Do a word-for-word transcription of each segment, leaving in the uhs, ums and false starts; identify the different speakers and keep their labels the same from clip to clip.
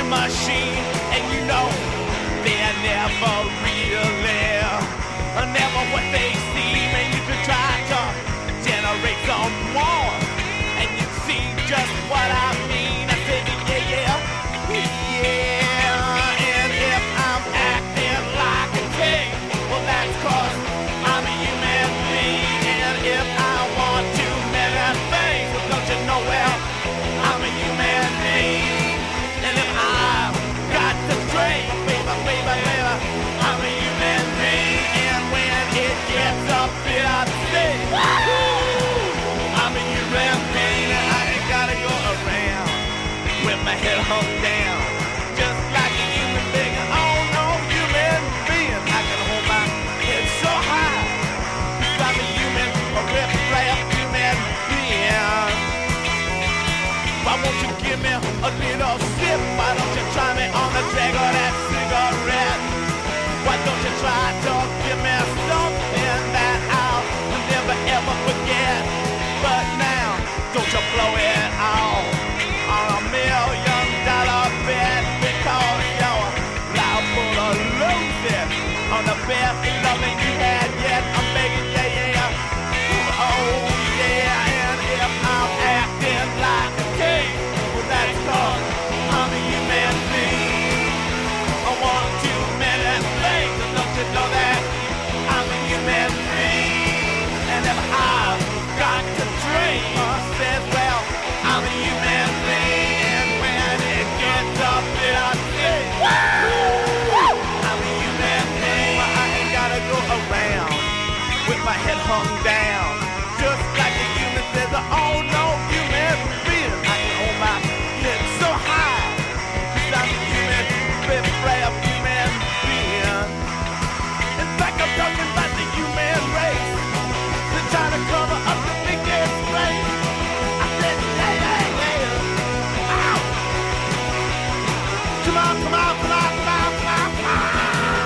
Speaker 1: machine, and you know they're never really, never what they seem. And you can try to generate some more, and you see just what I mean. I said, yeah, yeah, yeah. And if I'm acting like a king, well, that's 'cause I'm a human being. And if I want too many things, well, don't you know, well, I'm a human being. And if I've got to drink, baby, baby, baby, I'm a human being. And when it gets up bit upset, I'm a human being. And I ain't gotta go around with my head hung down, just like a human being. Oh no, human being, I can hold my head so high, 'cause I'm a human, a rip-rap human being. Why won't you give me a little sip? Why don't you try me on the drag of that cigarette? Why don't you try to give me something that I'll never ever forget? But now, don't you blow it all on a million dollar bet, because you're liable full of losing on the best loving you had yet. I'm begging, yeah, yeah, oh yeah. And if I'm acting like a king, well, that's 'cause I'm a human being. I want too many things, and don't you know that I'm a human being? And if I've got to drink, I said, well, I'm a human being. And when it gets up, it I say, I'm a human being. Well, I ain't gotta go around with my head hung down, just like a human says, oh no, human being. I can hold my head so high, 'cause I'm a human, rip-rap human being. In fact, I'm talking about the human race. They're trying to cover up the biggest place. I said, yeah, yeah, yeah. Ow! Come on, come on, come on, come on, come on, come on.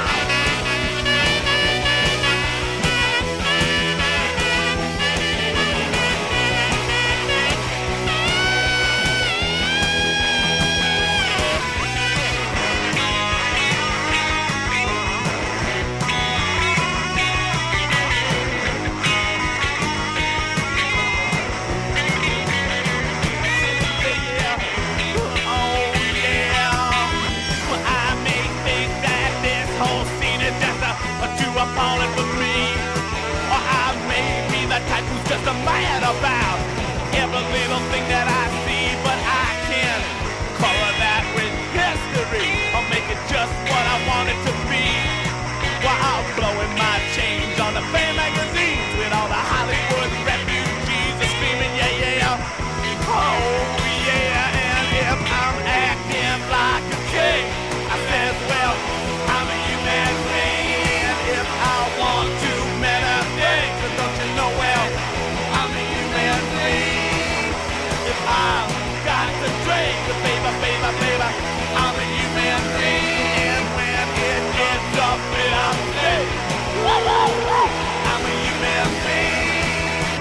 Speaker 1: Appalling for me, or I may be the type who's just a mad about every little thing that I see, but I can color that with history, or make it just what I want it to be, while I'm blowing my change on the fan magazines with all the Hollywood refugees are screaming, yeah, yeah, oh yeah. And if I'm acting like a king, I said, well, I'm a human being. If I want too many things, but don't you know, well, I'm a human being. If I've got to drink, baby, baby, baby, I'm a human being. And when it gets up, it I'm sick. I'm a human being.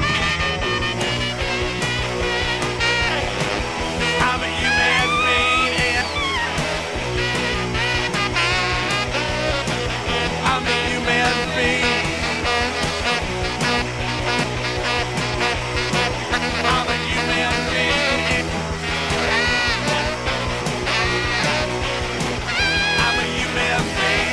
Speaker 1: I'm a human being. I'm a human being. I'm a human being. I'm a human being.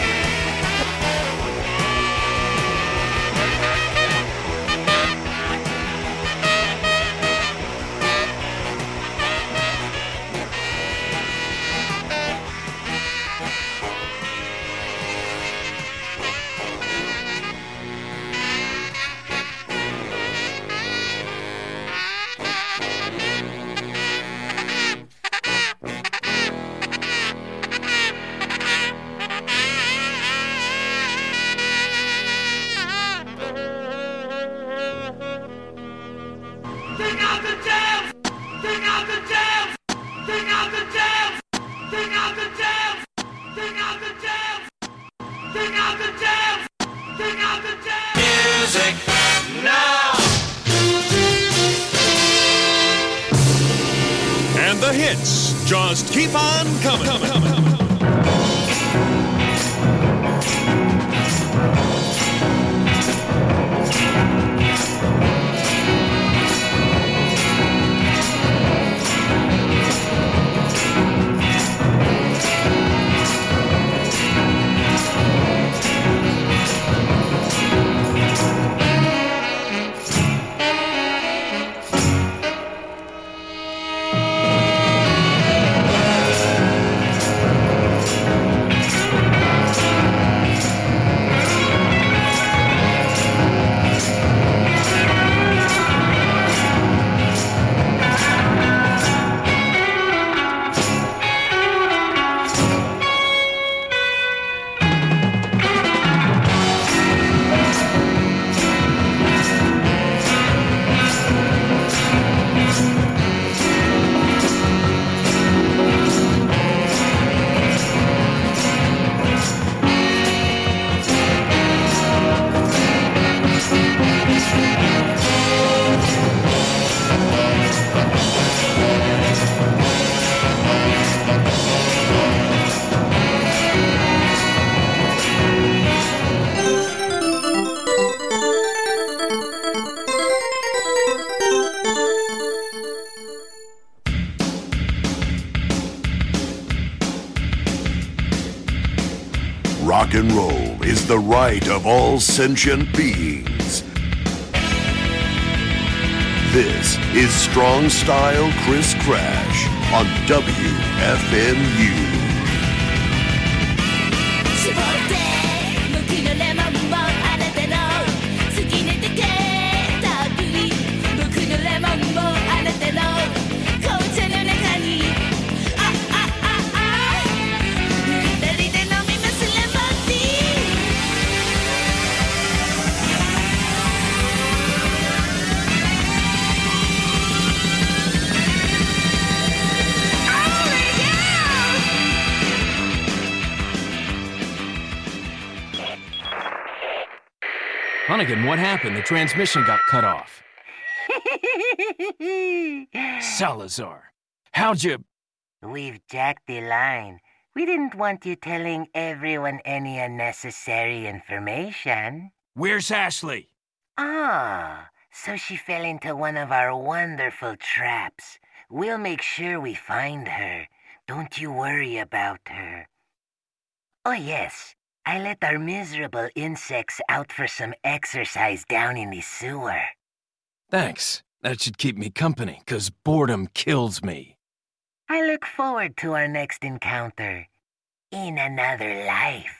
Speaker 2: Music now.
Speaker 3: And the hits. Just keep on coming. coming, coming.
Speaker 4: Rock and roll is the right of all sentient beings. This is Strong Style Chris Crash on W F M U.
Speaker 5: Hunnigan, what happened? The transmission got cut off. Salazar, how'd you...
Speaker 6: We've jacked the line. We didn't want you telling everyone any unnecessary information.
Speaker 5: Where's Ashley?
Speaker 6: Ah, so she fell into one of our wonderful traps. We'll make sure we find her. Don't you worry about her. Oh, yes. I let our miserable insects out for some exercise down in the sewer.
Speaker 5: Thanks. That should keep me company, 'cause boredom kills me.
Speaker 6: I look forward to our next encounter. In another life.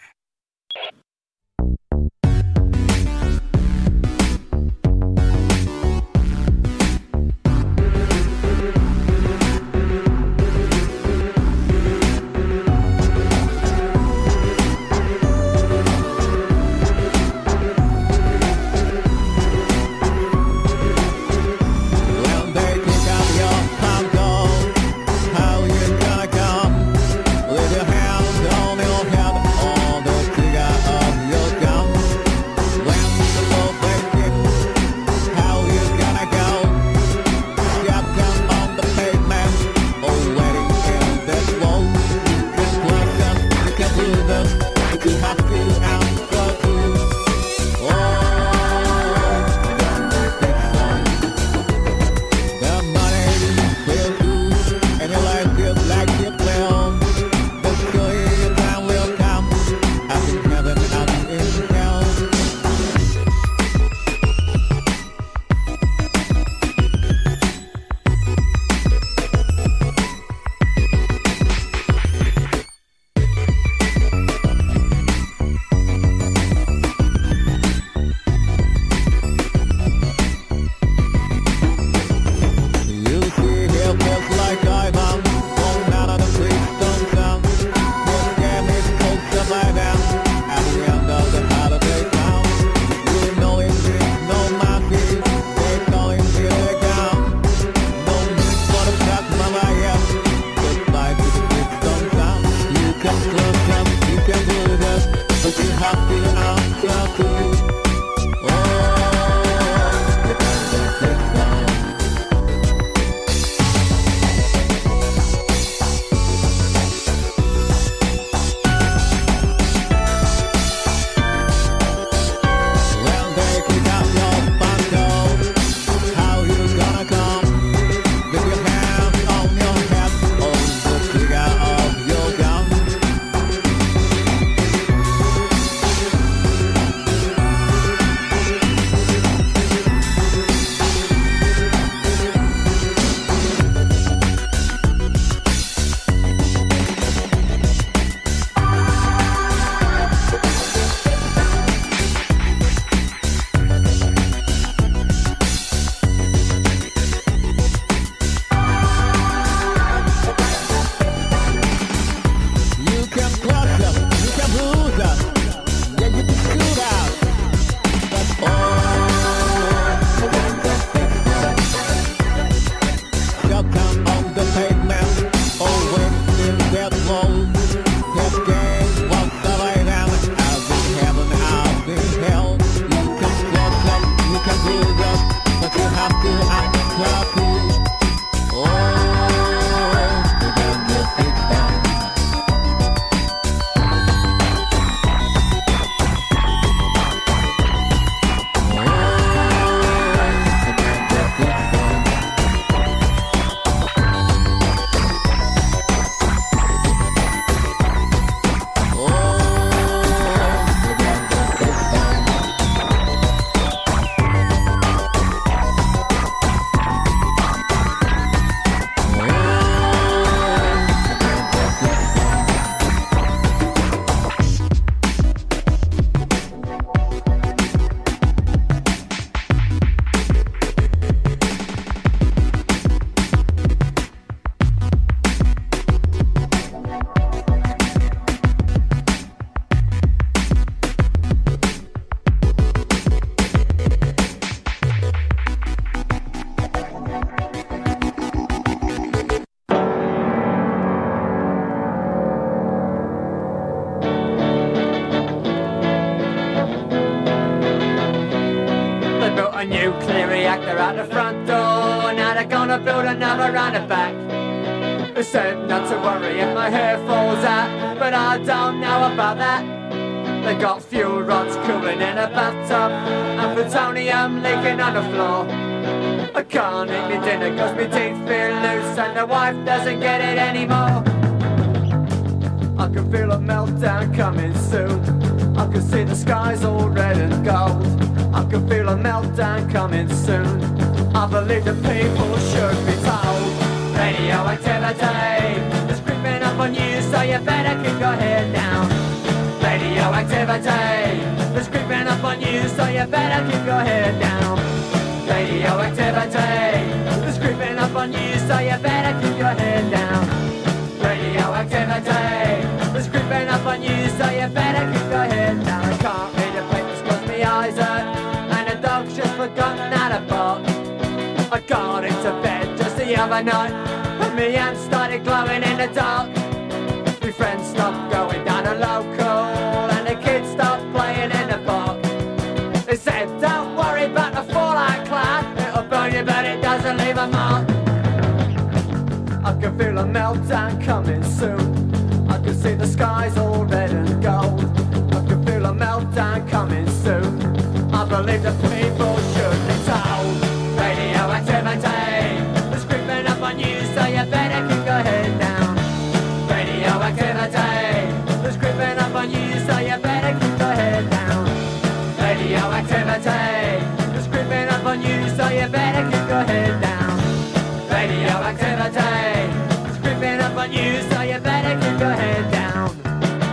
Speaker 7: out the front door, now they're gonna build another round the back. They said not to worry if my hair falls out, but I don't know about that. They got fuel rods cooling in a bathtub and plutonium leaking on the floor. I can't eat me dinner cause my teeth feel loose and the wife doesn't get it anymore. I can feel a meltdown coming soon. I can see the skies all red and gold. I can feel a meltdown coming soon. I believe that people should be told. Radioactivity is creeping up on you, so you better keep your head down. Radioactivity is creeping up on you, so you better keep your head down. Radioactivity is creeping up on you, so you better keep your head down. Radioactivity is creeping up on you, so you better keep your head down. I can't read the papers cause my eyes hurt, and the dog's just forgotten how to bark. I got into bed just the other night, and my hands started glowing in the dark. My friends stopped going down the local, and the kids stopped playing in the park. They said, don't worry about the fallout cloud, it'll burn you but it doesn't leave a mark. I can feel a meltdown coming soon. I can see the skies all red and gold. I can feel a meltdown coming soon. I believe that people should be told. Radioactivity is creeping up on you, so you better keep your head down. Radioactivity is creeping up on you, so you better keep your head down. Radioactivity is creeping up on you, so you better keep your head down. Radioactivity is creeping up on you, so you better keep your head down.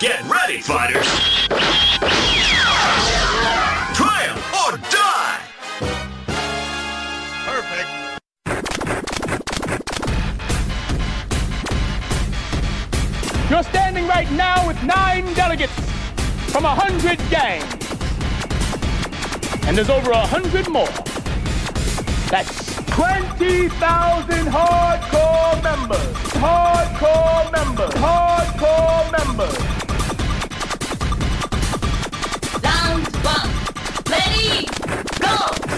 Speaker 2: Get ready, fighters! Triumph or die!
Speaker 3: Perfect.
Speaker 8: You're standing right now with nine delegates from a hundred gangs. And there's over a hundred more. That's twenty thousand hardcore members. Hardcore members. Hardcore members.
Speaker 9: Round one. Ready, go!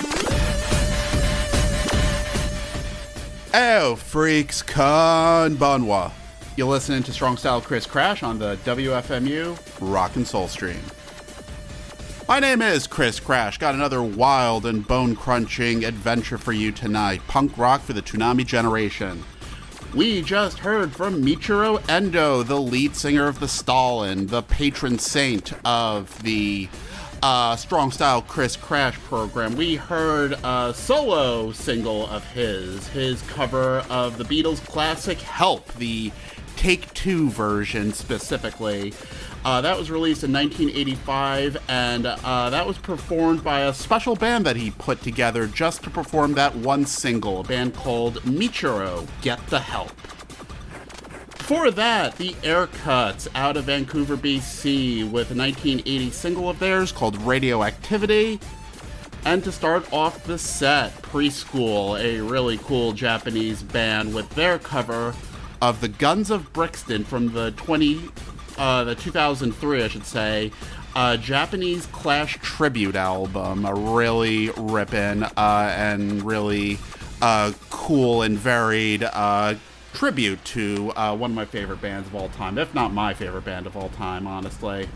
Speaker 10: Oh, freaks, konbanwa. You're listening to Strong Style Chris Crash on the W F M U Rock and Soul Stream. My name is Chris Crash. Got another wild and bone-crunching adventure for you tonight. Punk rock for the Toonami generation. We just heard from Michiru Endo, the lead singer of the Stalin, the patron saint of the uh, Strong Style Chris Crash program. We heard a solo single of his, his cover of the Beatles' classic Help, the Take Two version specifically. Uh, that was released in nineteen eighty-five, and uh, that was performed by a special band that he put together just to perform that one single, a band called Michiru, Get the Help. Before that, the Aircuts out of Vancouver, B C, with a nineteen eighty single of theirs called Radioactivity. And to start off the set, Preschool, a really cool Japanese band with their cover of the Guns of Brixton from the twenty, uh, the two thousand three, I should say, uh, Japanese Clash tribute album, a really rippin' uh, and really uh, cool and varied uh, tribute to uh, one of my favorite bands of all time, if not my favorite band of all time, honestly.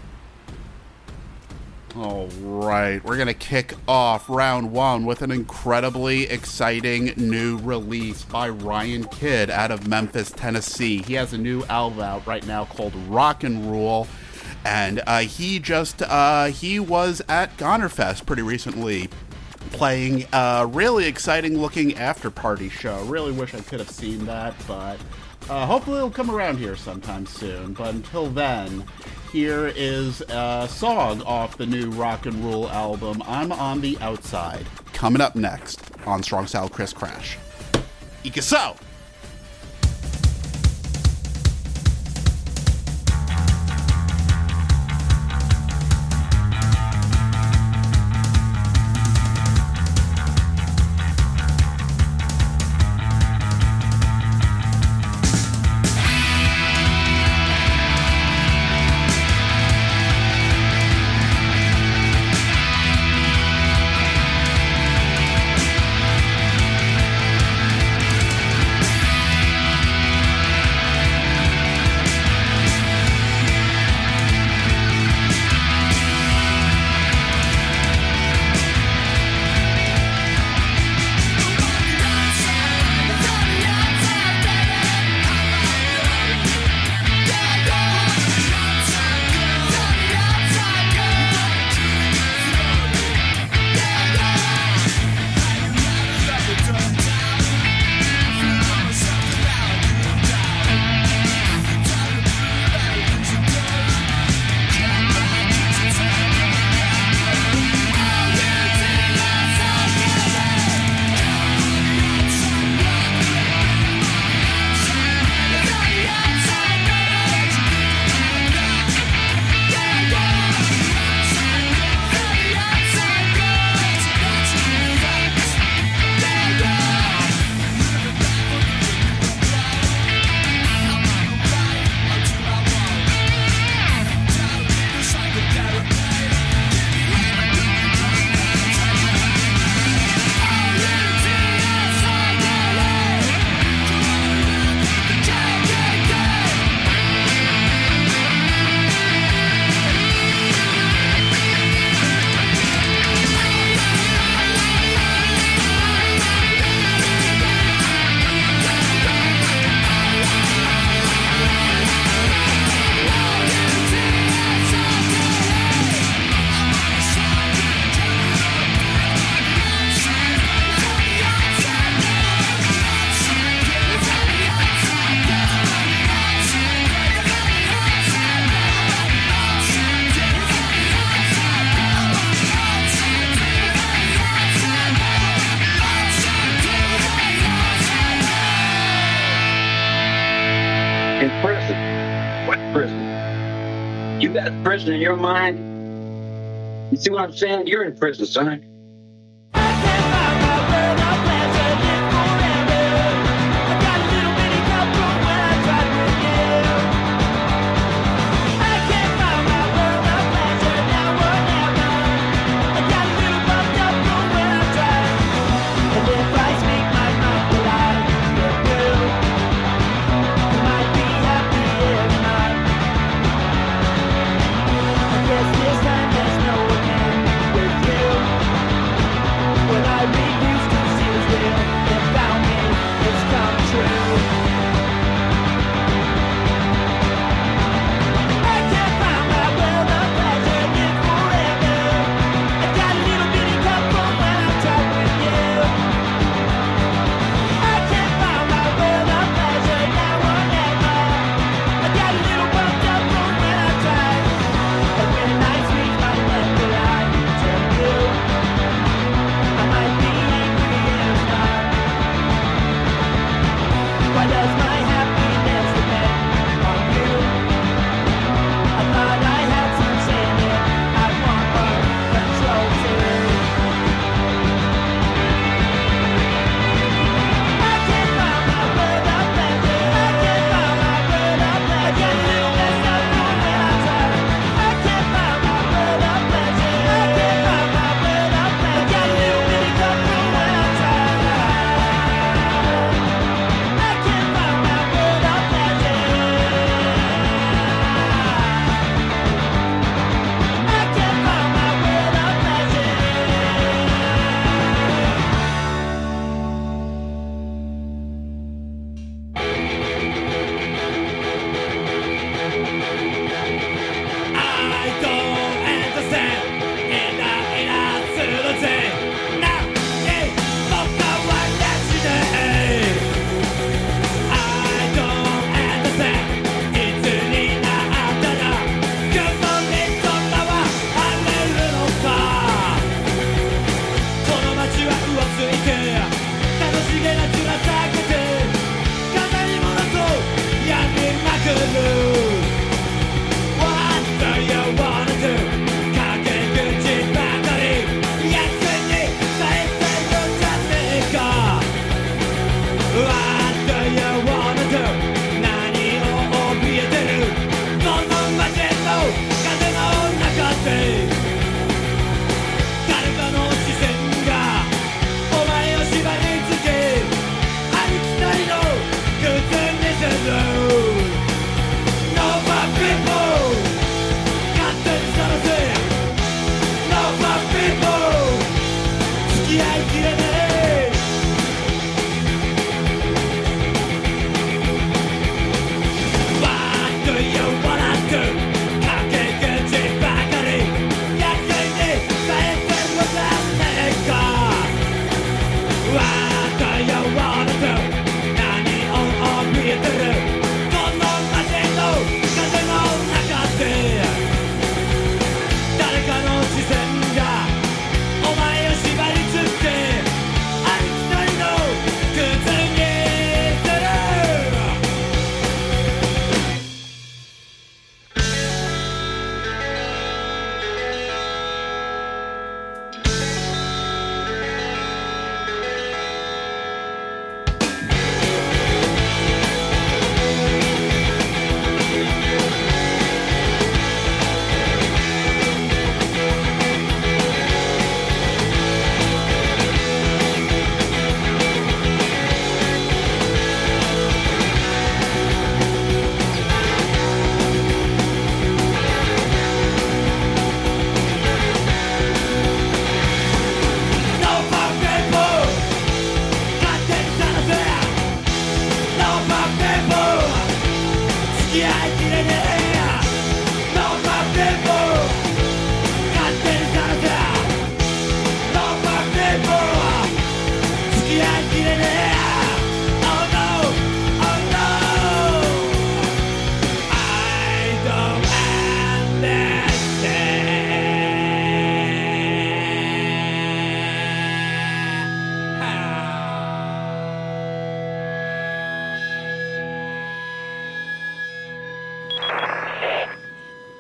Speaker 10: All right, we're going to kick off round one with an incredibly exciting new release by Ryan Kidd out of Memphis, Tennessee. He has a new album out right now called Rock and Rule, and uh, he just, uh, he was at Gonerfest pretty recently playing a really exciting looking after party show. Really wish I could have seen that, but uh, hopefully it'll come around here sometime soon. But until then, here is a song off the new Rock and Rule album, I'm on the Outside, coming up next on Strong Style Chris Crash. Ikaso!
Speaker 11: In prison. What prison? You got prison in your mind? You see what I'm saying? You're in prison, son.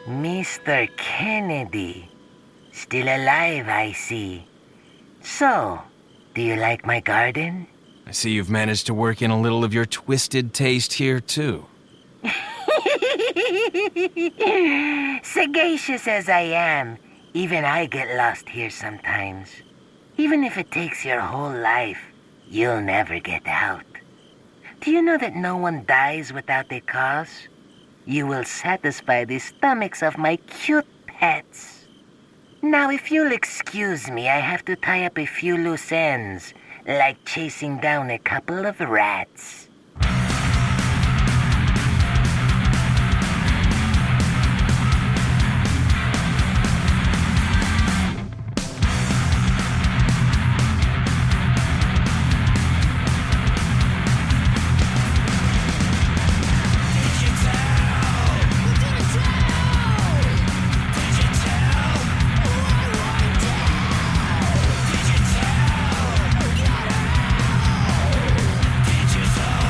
Speaker 6: Mister Kennedy. Still alive, I see. So, do you like my garden?
Speaker 5: I see you've managed to work in a little of your twisted taste here, too.
Speaker 6: Sagacious as I am, even I get lost here sometimes. Even if it takes your whole life, you'll never get out. Do you know that no one dies without a cause? You will satisfy the stomachs of my cute pets. Now, if you'll excuse me, I have to tie up a few loose ends, like chasing down a couple of rats.
Speaker 1: Digital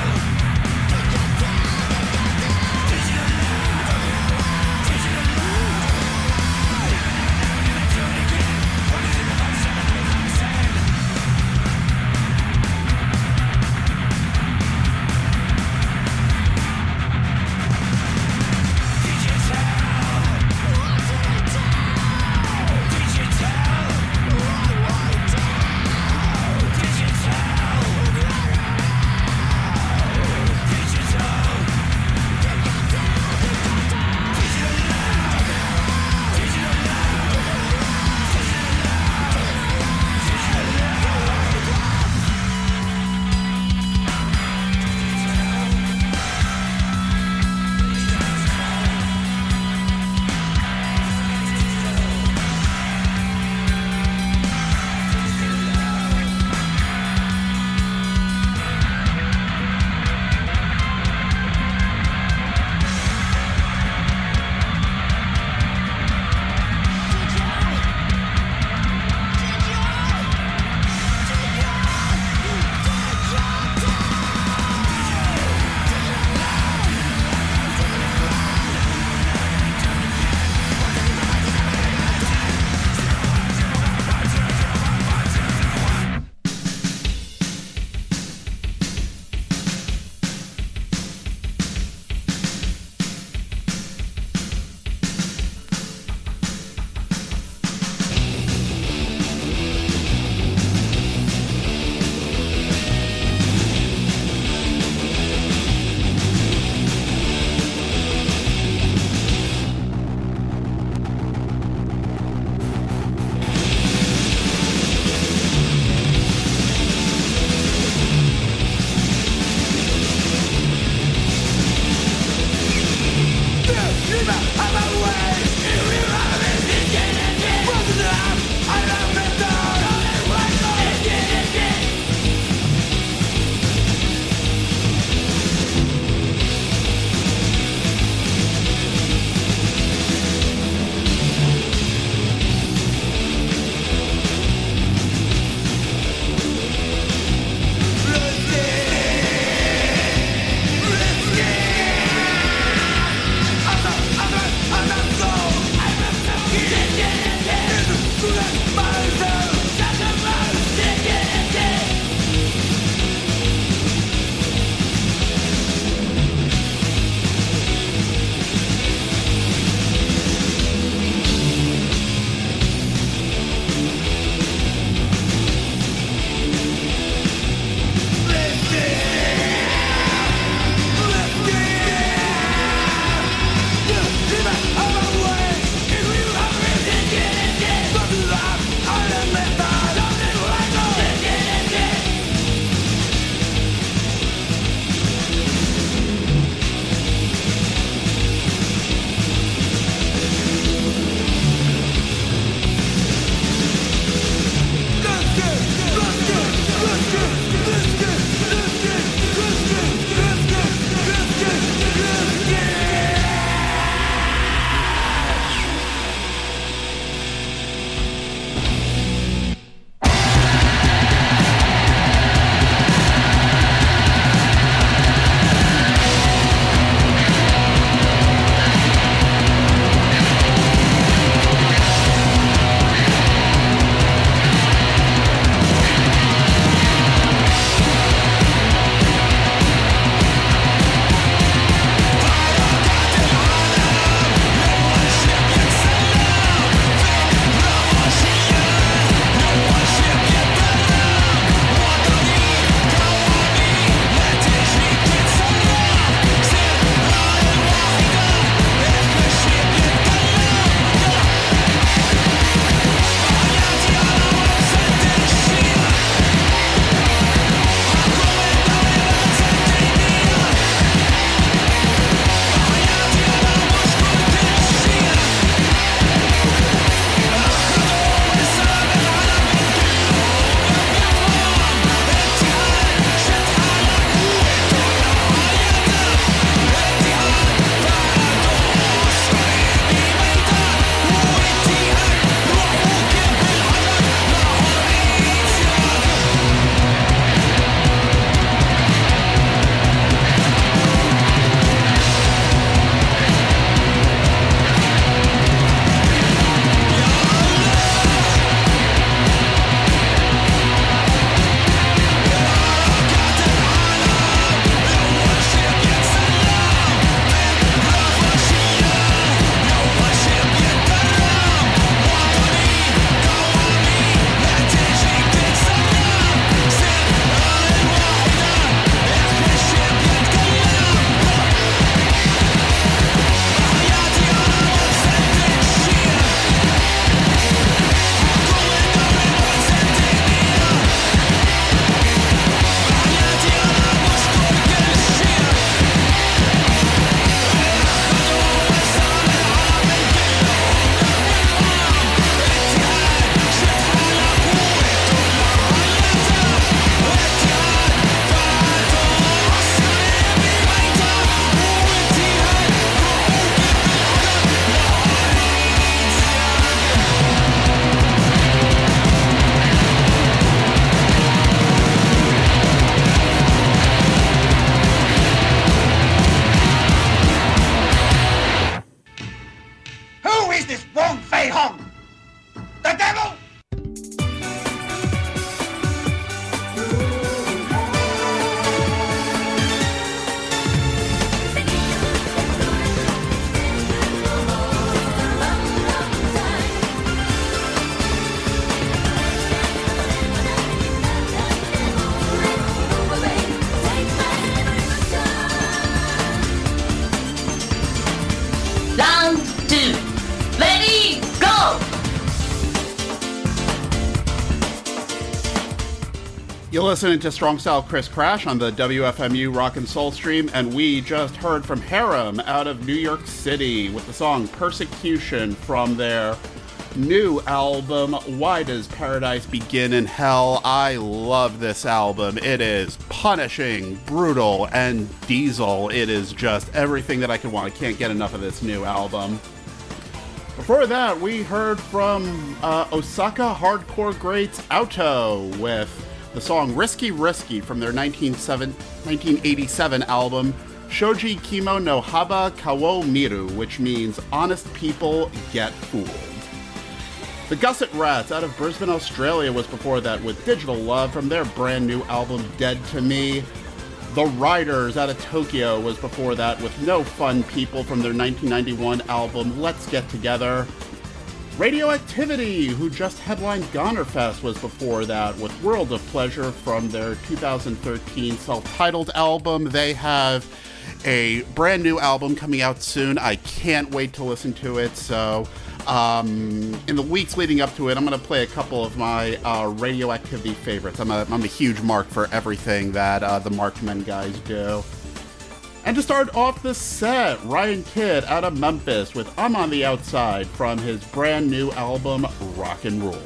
Speaker 10: You're listening to Strong Style Chris Crash on the W F M U Rock and Soul stream, and we just heard from Harem out of New York City with the song Persecution from their new album, Why Does Paradise Begin in Hell? I love this album. It is punishing, brutal, and diesel. It is just everything that I could want. I can't get enough of this new album. Before that, we heard from uh, Osaka hardcore greats Auto with the song Risky Risky from their nineteen eighty-seven album Shoji Kimo no Haba Kawo Miru, which means honest people get fooled. The Gusset Rats out of Brisbane, Australia was before that with Digital Love from their brand new album Dead to Me. The Riders out of Tokyo was before that with No Fun People from their nineteen ninety-one album Let's Get Together. Radioactivity, who just headlined Gonerfest, was before that with World of Pleasure from their two thousand thirteen self-titled album. They have a brand new album coming out soon. I can't wait to listen to it. So um, in the weeks leading up to it, I'm going to play a couple of my uh, Radioactivity favorites. I'm a, I'm a huge mark for everything that uh, the Markmen guys do. And to start off the set, Ryan Kidd out of Memphis with I'm on the Outside from his brand new album, Rock and Roll.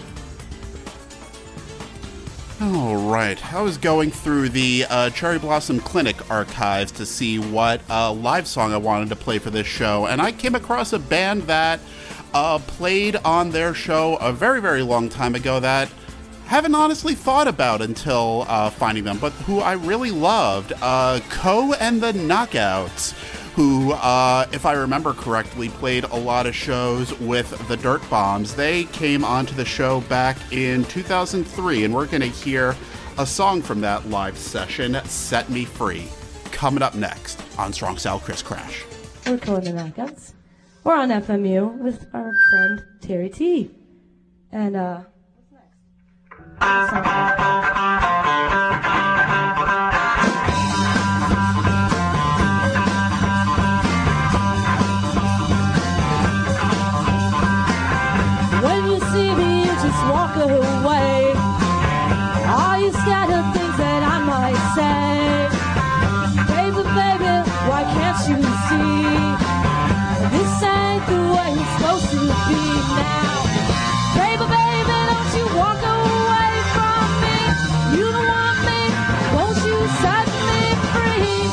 Speaker 10: Alright, I was going through the uh, Cherry Blossom Clinic archives to see what uh, live song I wanted to play for this show, and I came across a band that uh, played on their show a very, very long time ago that haven't honestly thought about until uh, finding them, but who I really loved, uh, Ko and the Knockouts, who, uh, if I remember correctly, played a lot of shows with the Dirt Bombs. They came onto the show back in two thousand three, and we're going to hear a song from that live session, Set Me Free, coming up next on Strong Style Chris Crash.
Speaker 12: We're Ko and the Knockouts. We're on F M U with our friend Terry T. And, uh...
Speaker 7: When you see me, you just walk away. All you scattered things that I might say. Baby, baby, why can't you see? This ain't the way it's supposed to be now. Baby, baby, don't you walk away from me. You don't want me, won't you set me free?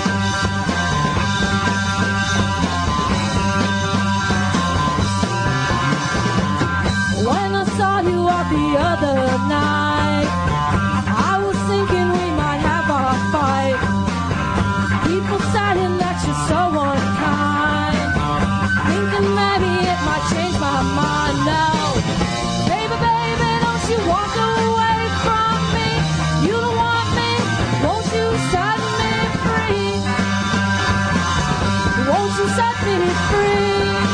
Speaker 7: When I saw you out the other night, I was thinking we might have our fight. People saying that you're so unkind, thinking maybe it might change my mind now. Baby, baby, don't you walk away from me. You don't want me, won't you set me free? Won't you set me free?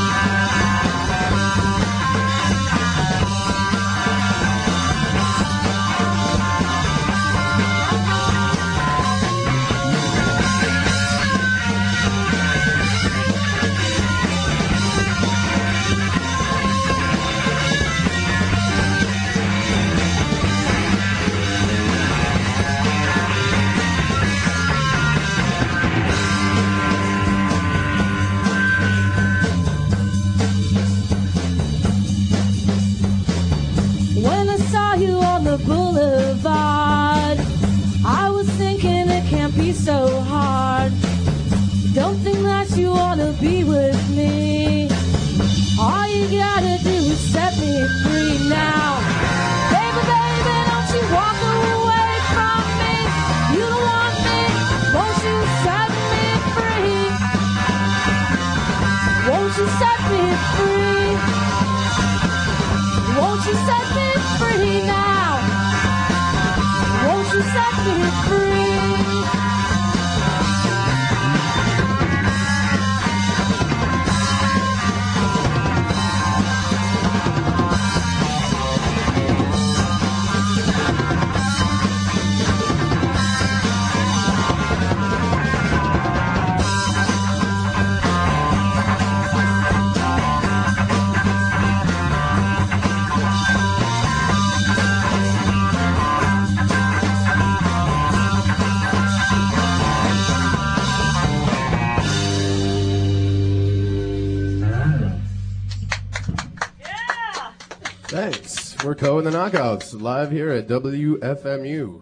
Speaker 7: When I saw you on the boulevard, I was thinking it can't be so hard. Don't think that you wanna be with me. All you gotta do is set me free now. Baby, baby, don't you walk away from me. You don't want me, won't you set me free? Won't you set me free? Won't you set me free now? Won't you set me free?
Speaker 13: Thanks. We're Ko and the Knockouts, live here at W F M U.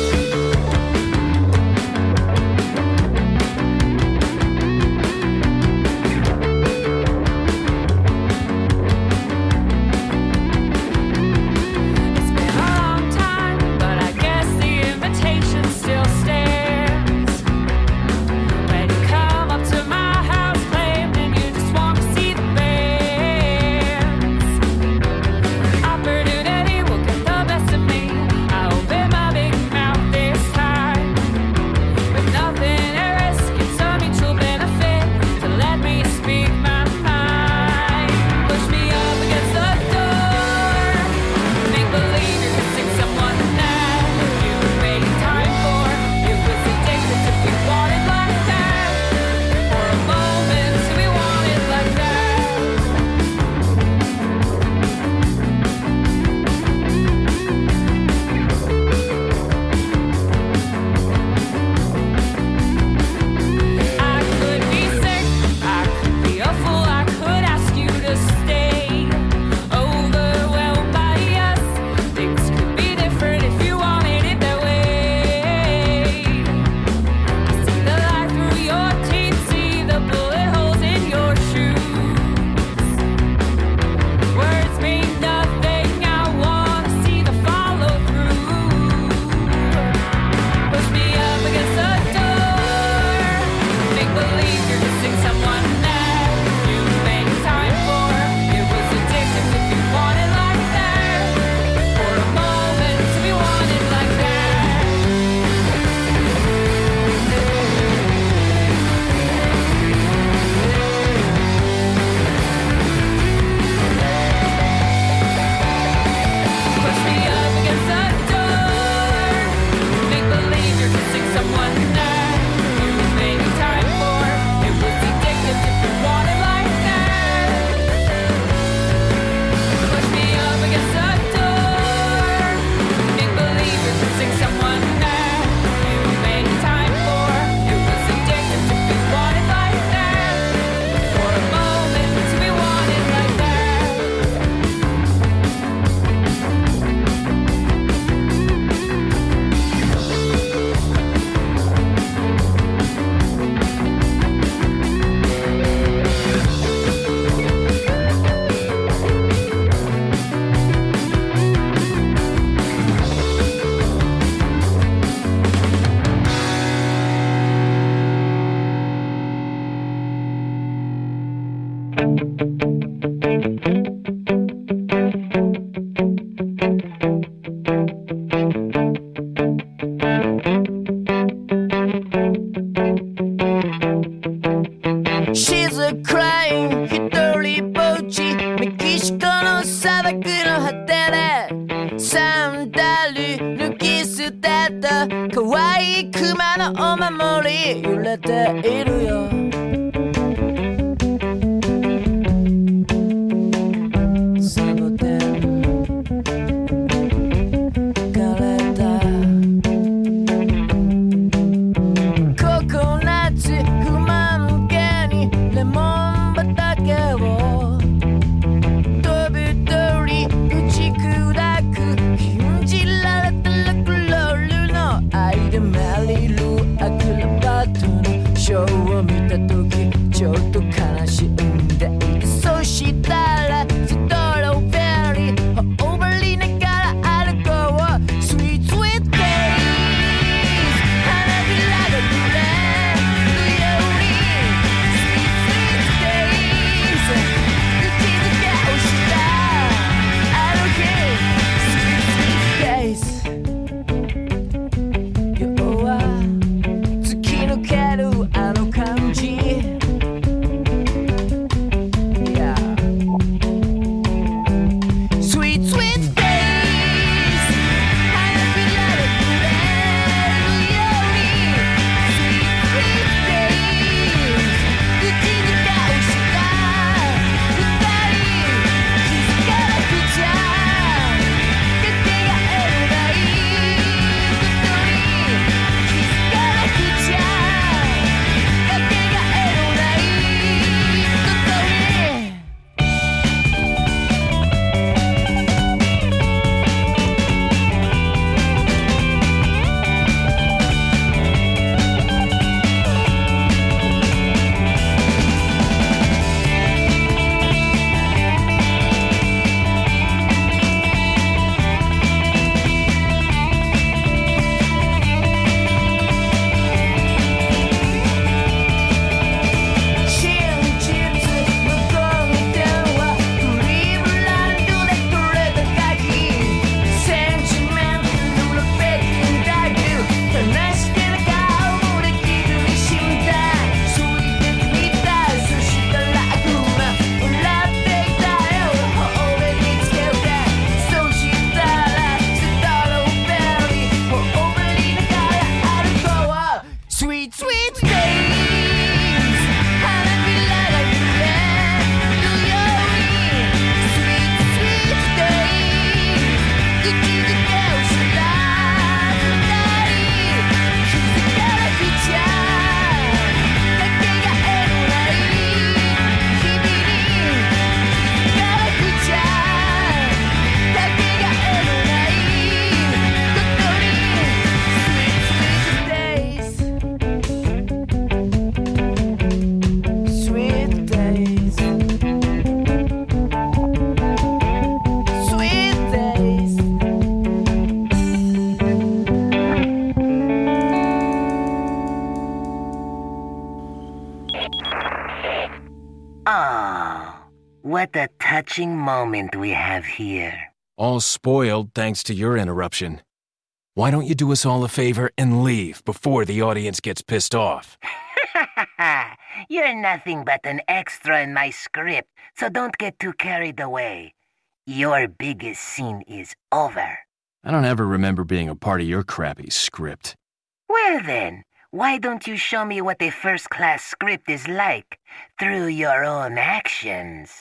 Speaker 14: She's a crying一人ぼっちメキシコの砂漠の果てでサンダル抜き捨てた可愛いクマのお守り揺れているよサボテン枯れたココナッツ不満げにレモン畑を飛ぶ鳥打ち砕く禁じられたラクロールの愛でメリルアクロバットのショーを見た
Speaker 6: Oh, what a touching moment we have here.
Speaker 5: All spoiled thanks to your interruption. Why don't you do us all a favor and leave before the audience gets pissed off?
Speaker 6: You're nothing but an extra in my script, so don't get too carried away. Your biggest scene is over.
Speaker 5: I don't ever remember being a part of your crappy script.
Speaker 6: Well then, why don't you show me what a first-class script is like through your own actions?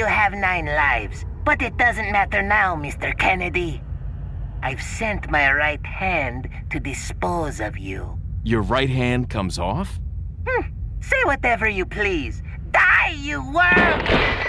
Speaker 6: you have nine lives, but it doesn't matter now, Mister Kennedy. I've sent my right hand to dispose of you.
Speaker 5: Your right hand comes off?
Speaker 6: Hmm. Say whatever you please. Die, you worm!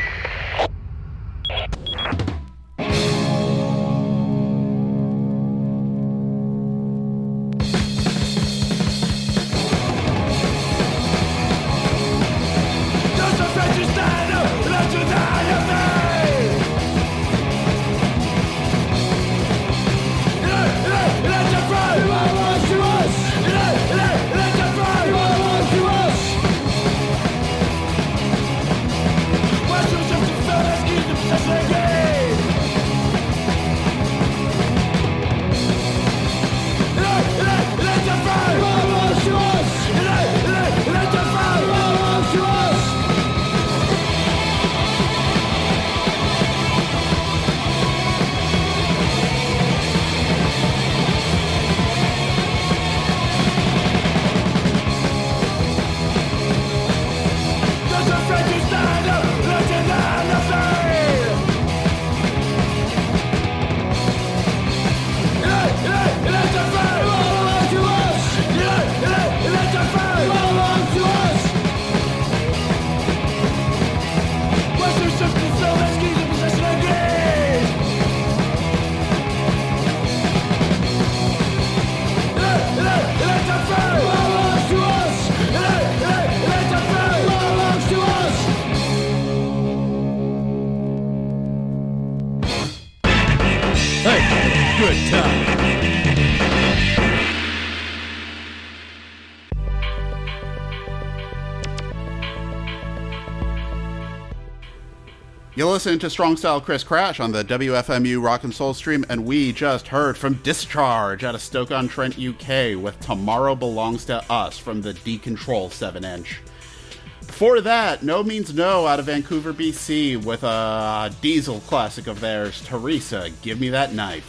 Speaker 10: You're listening to Strong Style Chris Crash on the W F M U Rock and Soul stream, and we just heard from Discharge out of Stoke-on-Trent, U K, with Tomorrow Belongs to Us from the Decontrol seven inch. Before that, No Means No out of Vancouver, B C, with a Diesel classic of theirs, Teresa, Give Me That Knife.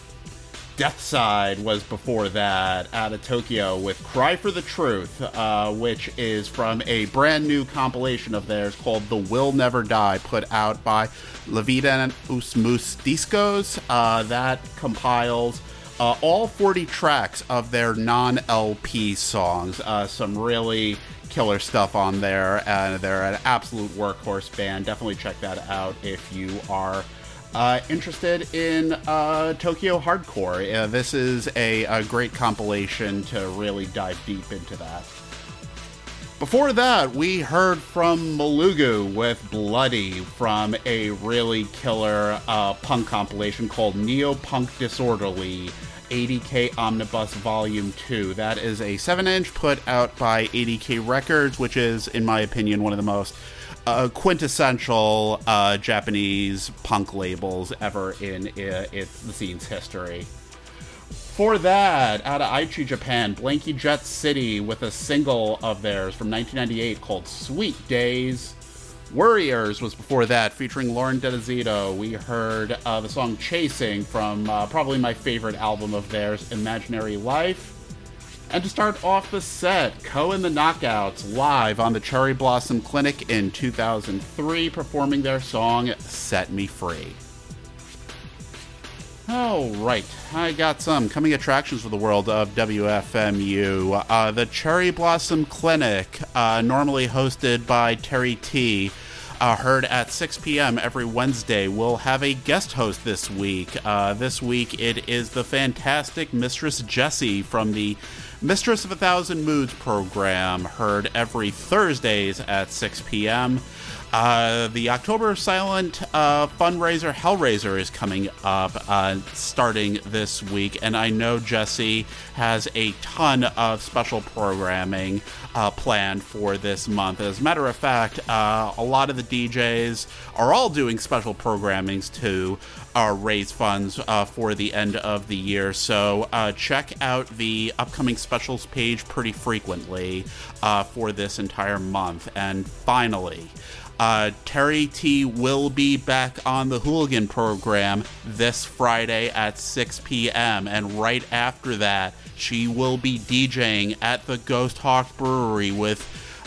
Speaker 10: Deathside was before that out of Tokyo with Cry for the Truth, uh, which is from a brand new compilation of theirs called The Will Never Die, put out by La Vida and Usmus Discos. Uh, that compiles uh, all forty tracks of their non-L P songs. Uh, some really killer stuff on there, and they're an absolute workhorse band. Definitely check that out if you are Uh, interested in uh, Tokyo hardcore. Uh, this is a, a great compilation to really dive deep into that. Before that, we heard from Malugu with Bloody from a really killer uh, punk compilation called Neo-Punk Disorderly, eighty K Omnibus Volume two. That is a seven inch put out by eighty K Records, which is, in my opinion, one of the most Uh, quintessential uh, Japanese punk labels ever in uh, its the scene's history. For that, out of Aichi, Japan, Blanky Jet City with a single of theirs from nineteen ninety-eight called Sweet Days. Warriors was before that, featuring Lauren Dedezito. We heard uh, the song Chasing from uh, probably my favorite album of theirs, Imaginary Life. And to start off the set, Ko and the Knockouts live on the Cherry Blossom Clinic in two thousand three, performing their song Set Me Free. Oh, right. I got some coming attractions for the world of W F M U. Uh, the Cherry Blossom Clinic, uh, normally hosted by Terry T., uh, heard at six p.m. every Wednesday, will have a guest host this week. Uh, this week it is the fantastic Mistress Jessie from the Mistress of a Thousand Moods program, heard every Thursdays at six p.m. Uh, the October Silent uh, fundraiser Hellraiser is coming up uh, starting this week, and I know Jesse has a ton of special programming uh, planned for this month. As a matter of fact, uh, a lot of the D Js are all doing special programmings to uh, raise funds uh, for the end of the year, so uh, check out the upcoming specials page pretty frequently uh, for this entire month. And finally, Uh, Terry T will be back on the Hooligan program this Friday at six p.m. And right after that, she will be DJing at the Ghost Hawk Brewery with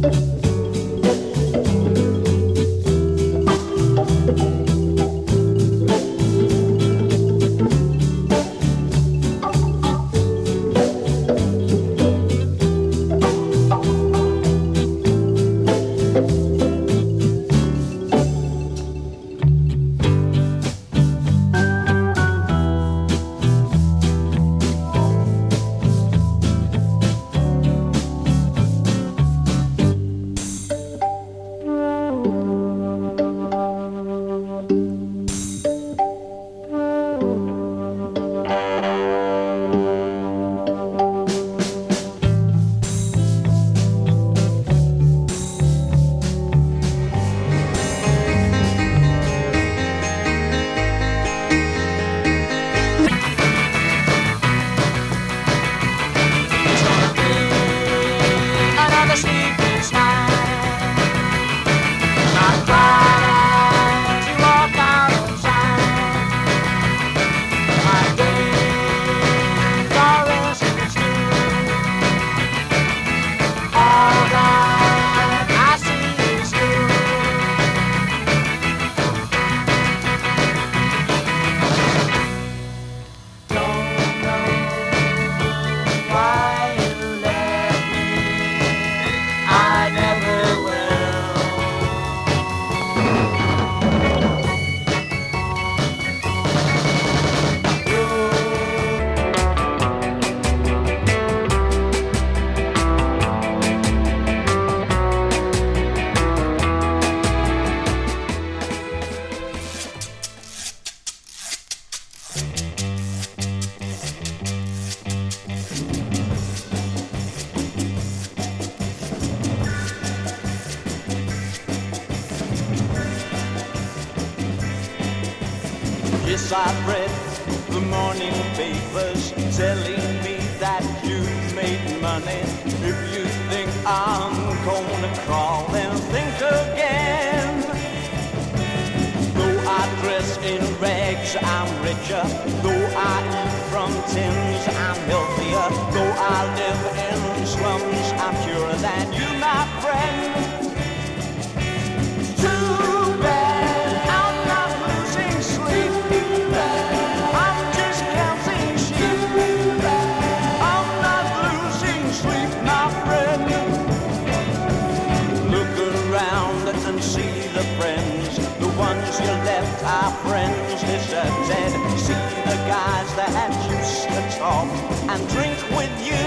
Speaker 1: Yes, I've read the morning papers telling me that you've made money. If you think I'm gonna crawl, then think again. Though I dress in rags, I'm richer. Though I eat from tins, I'm healthier. Though I live in slums, I'm purer than you, my friend. Too bad I'm not losing sleep. I'm just counting sheep. I'm not losing sleep, my friend. Look around and see the friends. The ones you left are friends deserted. See the guys that used to talk and drink with you.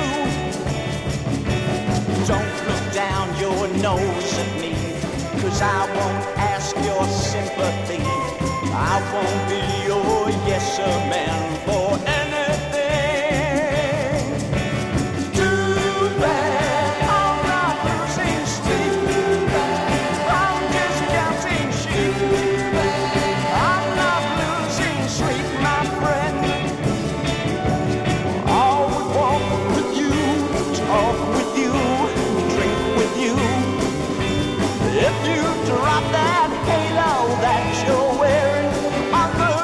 Speaker 1: Don't look down your nose at me, 'cause I won't ask your sympathy. I won't be your yes sir man for anything. Too bad I'm not losing sleep. I'm just counting sheep. I'm not losing sleep, my friend. I would walk with you, talk with you, drink with you. If you drop that halo that you're wearing on the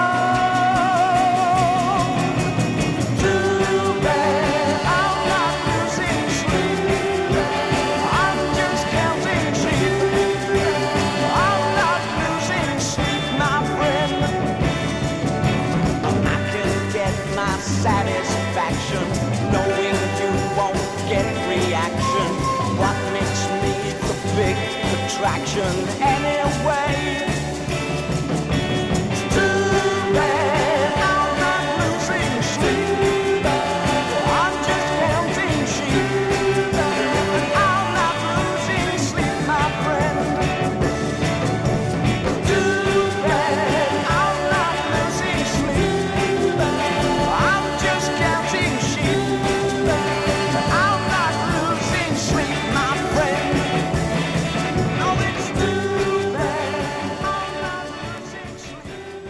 Speaker 1: ground, too bad I'm not losing sleep. I'm just counting sheep. I'm not losing sleep, my friend. I can get my satisfaction knowing you won't get reaction. What makes me the big attraction anyway? Too bad I'm not losing sleep. I'm just counting sheep. I'm not losing sleep, my friend. Too bad I'm not losing sleep. I'm just counting sheep. I'm not losing sleep, my friend. No, it's too bad I'm not losing sleep.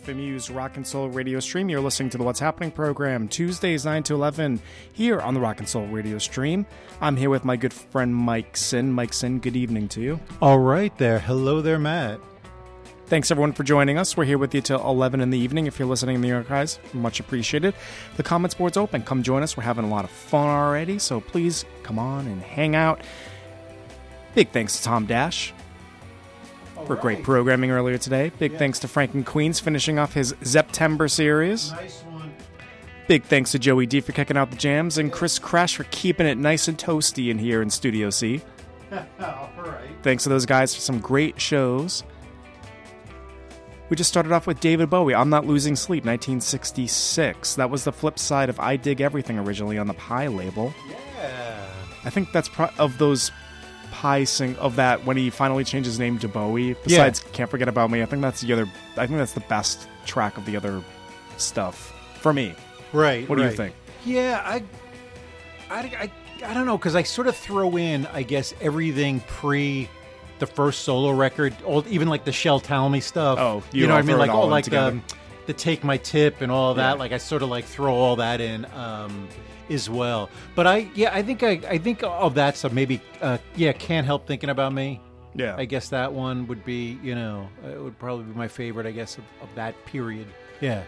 Speaker 15: F M U's Rock and Soul Radio Stream. You're listening to the What's Happening program, Tuesdays nine to eleven, here on the Rock and Soul Radio Stream. I'm here with my good friend Mike Sin. Mike Sin, good evening to you.
Speaker 16: All right there. Hello there, Matt.
Speaker 15: Thanks, everyone, for joining us. We're here with you till eleven in the evening. If you're listening in the archives, much appreciated. The comments board's open. Come join us. We're having a lot of fun already, so please come on and hang out. Big thanks to Tom Dash All for right. great programming earlier today. Big yeah. thanks to Frank and Queens finishing off his September series.
Speaker 16: Nice one.
Speaker 15: Big thanks to Joey D for kicking out the jams, and Chris Crash for keeping it nice and toasty in here in Studio C.
Speaker 16: All right.
Speaker 15: Thanks to those guys for some great shows. We just started off with David Bowie, I'm Not Losing Sleep, nineteen sixty-six. That was the flip side of I Dig Everything originally on the Pie label.
Speaker 16: Yeah.
Speaker 15: I think that's pro- of those Pie sing of that when he finally changed his name to Bowie. Besides yeah. Can't Forget About Me, I think that's the other. I think that's the best track of the other stuff for me.
Speaker 16: Right.
Speaker 15: What do
Speaker 16: right.
Speaker 15: you think?
Speaker 16: Yeah, I, I, I, I don't know because I sort of throw in, I guess, everything pre. The first solo record, all, even like the Shel Talmy stuff.
Speaker 15: Oh, you,
Speaker 16: you know what I mean? Like
Speaker 15: all
Speaker 16: all like
Speaker 15: the,
Speaker 16: the, the Take My Tip and all of that.
Speaker 15: Yeah.
Speaker 16: Like I sort of like throw all that in um, as well. But I, yeah, I think I, I think of that stuff. Maybe, uh, yeah, Can't Help Thinking About Me.
Speaker 15: Yeah,
Speaker 16: I guess that one would be, you know, it would probably be my favorite. I guess of, of that period. Yeah.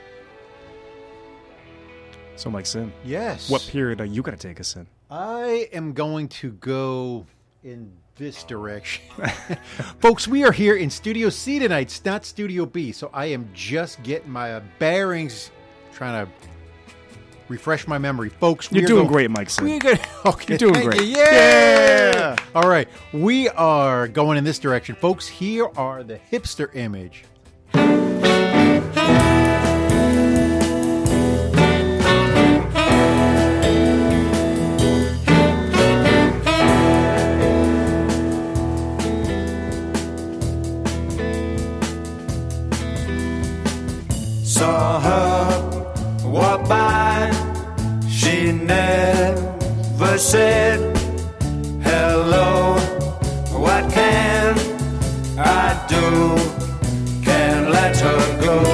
Speaker 15: So, Mike Sin.
Speaker 16: Yes.
Speaker 15: What period are you going to take us in?
Speaker 16: I am going to go in this direction. Folks, we are here in Studio C tonight. It's not Studio B, so I am just getting my bearings, trying to refresh my memory. Folks,
Speaker 15: You're
Speaker 16: we are
Speaker 15: doing
Speaker 16: going,
Speaker 15: great, Mike.
Speaker 16: We're good. Okay,
Speaker 15: You're doing
Speaker 16: thank
Speaker 15: great.
Speaker 16: You. Yeah! yeah! All right, we are going in this direction. Folks, here are the Hipster Image.
Speaker 2: Saw her walk by, she never said hello. What can I do? Can't let her go.